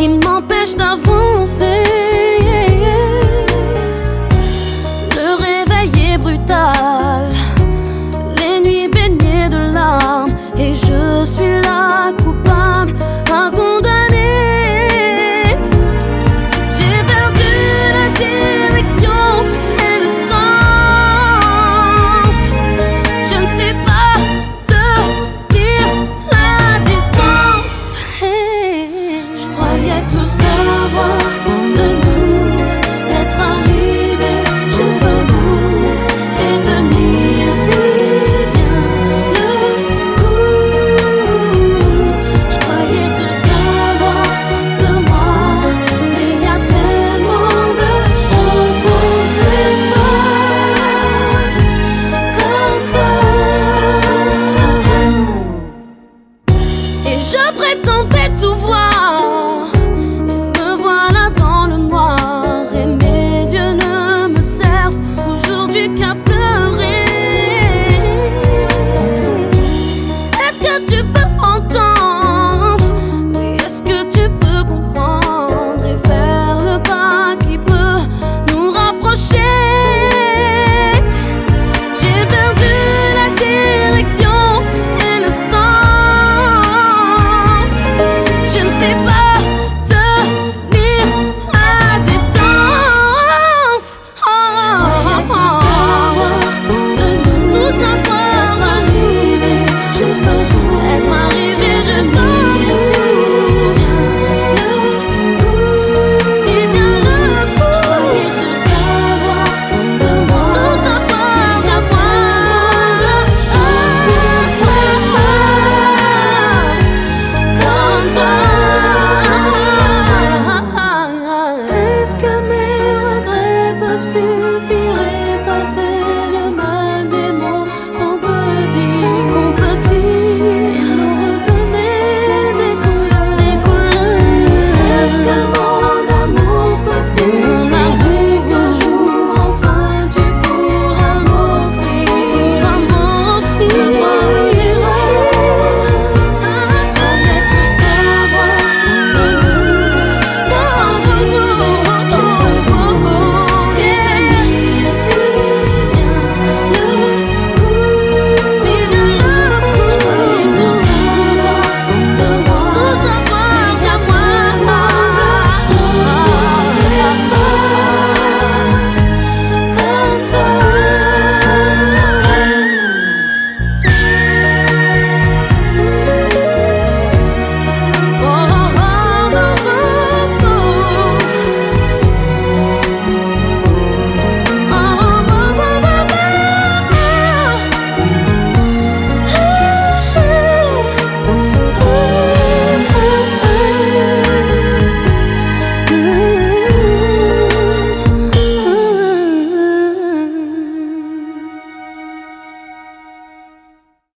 qui m'empêche d'avancer. Le réveil est brutal, les nuits baignées de larmes, et je suis là coupable, condamnée. J'ai perdu la direction et le sens. Je ne sais pas tenir la distance. Je croyais tout savoir de nous, être arrivé jusqu'au bout et tenir si bien le coup. Je croyais tout savoir de moi, mais y a tellement de choses qu'on ne sait pas comme toi. Et je prétendais tout voir,